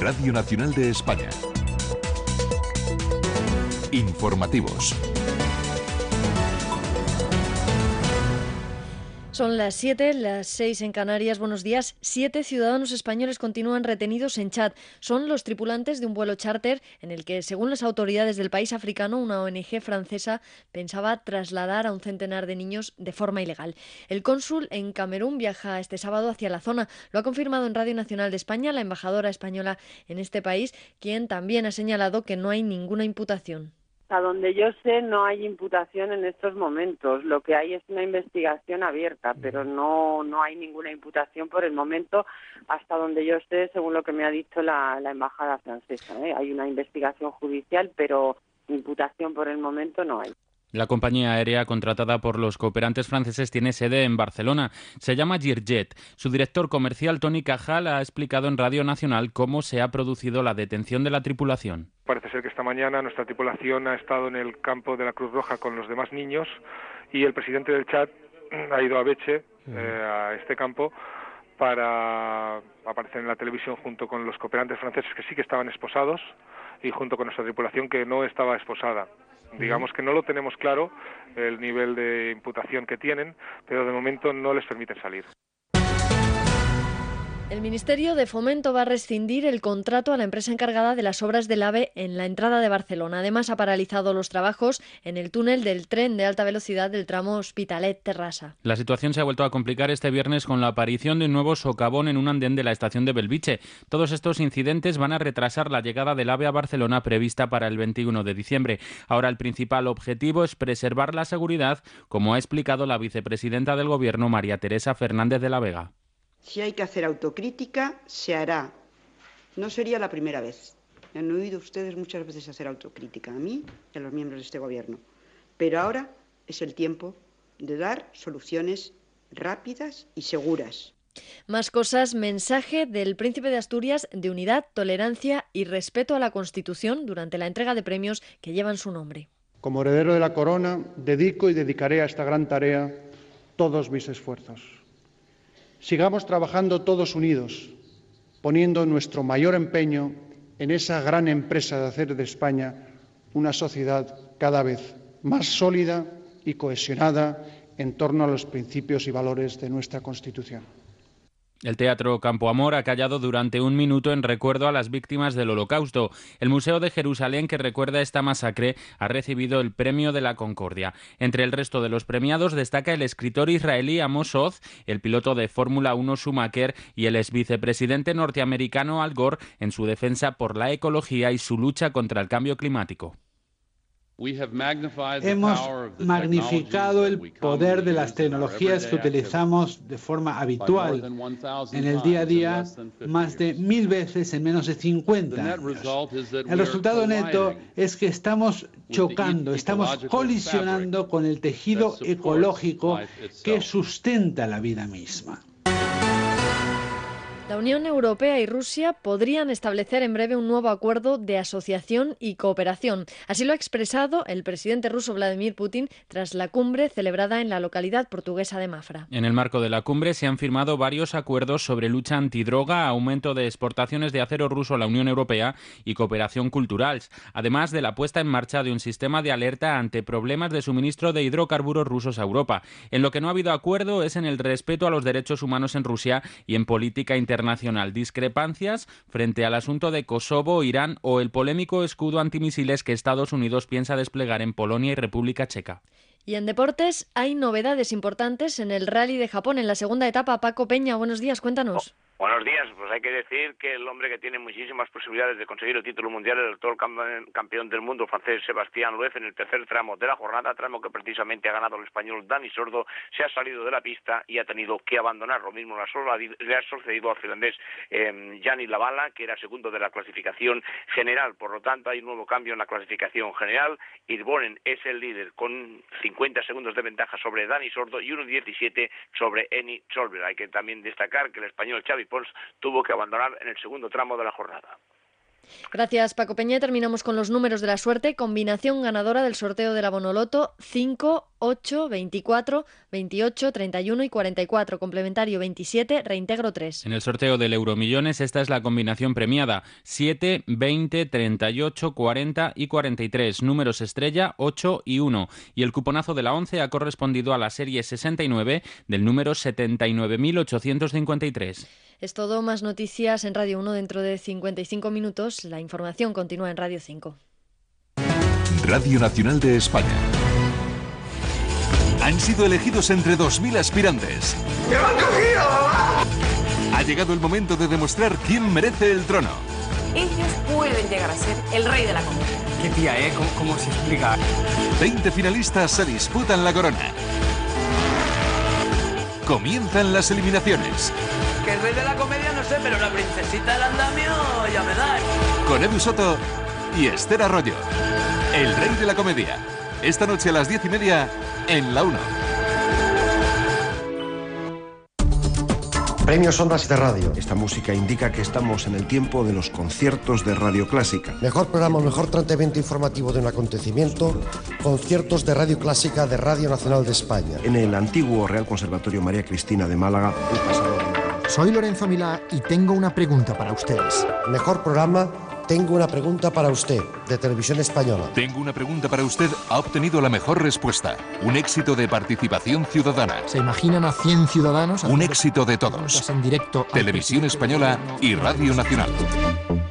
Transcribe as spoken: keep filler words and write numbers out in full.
Radio Nacional de España. Informativos. Son las siete, las seis en Canarias. Buenos días. Siete ciudadanos españoles continúan retenidos en Chad. Son los tripulantes de un vuelo charter en el que, según las autoridades del país africano, una O N G francesa pensaba trasladar a un centenar de niños de forma ilegal. El cónsul en Camerún viaja este sábado hacia la zona. Lo ha confirmado en Radio Nacional de España la embajadora española en este país, quien también ha señalado que no hay ninguna imputación. Hasta donde yo sé no hay imputación en estos momentos, lo que hay es una investigación abierta, pero no no hay ninguna imputación por el momento, hasta donde yo sé, según lo que me ha dicho la, la embajada francesa, ¿eh? Hay una investigación judicial, pero imputación por el momento no hay. La compañía aérea contratada por los cooperantes franceses tiene sede en Barcelona. Se llama Girjet. Su director comercial, Tony Cajal, ha explicado en Radio Nacional cómo se ha producido la detención de la tripulación. Parece ser que esta mañana nuestra tripulación ha estado en el campo de la Cruz Roja con los demás niños y el presidente del Chad ha ido a Beche, eh, a este campo, para aparecer en la televisión junto con los cooperantes franceses que sí que estaban esposados y junto con nuestra tripulación que no estaba esposada. Digamos que no lo tenemos claro el nivel de imputación que tienen, pero de momento no les permiten salir. El Ministerio de Fomento va a rescindir el contrato a la empresa encargada de las obras del AVE en la entrada de Barcelona. Además, ha paralizado los trabajos en el túnel del tren de alta velocidad del tramo Hospitalet-Terrassa. La situación se ha vuelto a complicar este viernes con la aparición de un nuevo socavón en un andén de la estación de Belviche. Todos estos incidentes van a retrasar la llegada del AVE a Barcelona prevista para el veintiuno de diciembre. Ahora el principal objetivo es preservar la seguridad, como ha explicado la vicepresidenta del Gobierno, María Teresa Fernández de la Vega. Si hay que hacer autocrítica, se hará. No sería la primera vez. Me han oído ustedes muchas veces hacer autocrítica, a mí y a los miembros de este gobierno. Pero ahora es el tiempo de dar soluciones rápidas y seguras. Más cosas. Mensaje del Príncipe de Asturias de unidad, tolerancia y respeto a la Constitución durante la entrega de premios que llevan su nombre. Como heredero de la corona, dedico y dedicaré a esta gran tarea todos mis esfuerzos. Sigamos trabajando todos unidos, poniendo nuestro mayor empeño en esa gran empresa de hacer de España una sociedad cada vez más sólida y cohesionada en torno a los principios y valores de nuestra Constitución. El Teatro Campo Amor ha callado durante un minuto en recuerdo a las víctimas del Holocausto. El Museo de Jerusalén, que recuerda esta masacre, ha recibido el Premio de la Concordia. Entre el resto de los premiados destaca el escritor israelí Amos Oz, el piloto de Fórmula uno Schumacher y el exvicepresidente norteamericano Al Gore en su defensa por la ecología y su lucha contra el cambio climático. Hemos magnificado el poder de las tecnologías que utilizamos de forma habitual en el día a día más de mil veces en menos de cincuenta años. El resultado neto es que estamos chocando, estamos colisionando con el tejido ecológico que sustenta la vida misma. La Unión Europea y Rusia podrían establecer en breve un nuevo acuerdo de asociación y cooperación. Así lo ha expresado el presidente ruso Vladimir Putin tras la cumbre celebrada en la localidad portuguesa de Mafra. En el marco de la cumbre se han firmado varios acuerdos sobre lucha antidroga, aumento de exportaciones de acero ruso a la Unión Europea y cooperación cultural, además de la puesta en marcha de un sistema de alerta ante problemas de suministro de hidrocarburos rusos a Europa. En lo que no ha habido acuerdo es en el respeto a los derechos humanos en Rusia y en política internacional. Internacional. Discrepancias frente al asunto de Kosovo, Irán o el polémico escudo antimisiles que Estados Unidos piensa desplegar en Polonia y República Checa. Y en deportes hay novedades importantes en el Rally de Japón en la segunda etapa. Paco Peña, buenos días, cuéntanos. Oh. Buenos días, pues hay que decir que el hombre que tiene muchísimas posibilidades de conseguir el título mundial es el actual campeón del mundo francés Sebastián Loeb en el tercer tramo de la jornada, tramo que precisamente ha ganado el español Dani Sordo, se ha salido de la pista y ha tenido que abandonar. Lo mismo le ha sucedido al finlandés eh, Gianni Lavala, que era segundo de la clasificación general. Por lo tanto, hay un nuevo cambio en la clasificación general. Irbonen es el líder con cincuenta segundos de ventaja sobre Dani Sordo y uno diecisiete sobre Eni Solberg. Hay que también destacar que el español Xavi Pons tuvo que abandonar en el segundo tramo de la jornada. Gracias, Paco Peña. Terminamos con los números de la suerte. Combinación ganadora del sorteo de la Bonoloto cinco, ocho, veinticuatro, veintiocho, treinta y uno y cuarenta y cuatro. Complementario veintisiete, reintegro tres. En el sorteo del Euromillones esta es la combinación premiada: siete, veinte, treinta y ocho, cuarenta y cuarenta y tres. Números estrella ocho y uno. Y el cuponazo de la once ha correspondido a la serie sesenta y nueve del número setenta y nueve mil ochocientos cincuenta y tres. Es todo, más noticias en Radio uno dentro de cincuenta y cinco minutos. La información continúa en Radio cinco. Radio Nacional de España. Han sido elegidos entre dos mil aspirantes. ¡Me han cogido, mamá! Ha llegado el momento de demostrar quién merece el trono. Ellos pueden llegar a ser el rey de la comedia. Qué tía, ¿eh? ¿Cómo, cómo se explica? veinte finalistas se disputan la corona. Comienzan las eliminaciones. Que el rey de la comedia no sé, pero la princesita del andamio ya me da. Con Edu Soto y Esther Arroyo. El rey de la comedia. Esta noche a las diez y media en la uno. Premios Ondas de Radio. Esta música indica que estamos en el tiempo de los conciertos de Radio Clásica. Mejor programa, mejor tratamiento informativo de un acontecimiento. Conciertos de Radio Clásica de Radio Nacional de España. En el antiguo Real Conservatorio María Cristina de Málaga. El pasado... Soy Lorenzo Milá y tengo una pregunta para ustedes. Mejor programa, tengo una pregunta para usted, de Televisión Española. Tengo una pregunta para usted, ha obtenido la mejor respuesta. Un éxito de participación ciudadana. ¿Se imaginan a cien ciudadanos? Un éxito de todos. En directo. Televisión Española y Radio Nacional.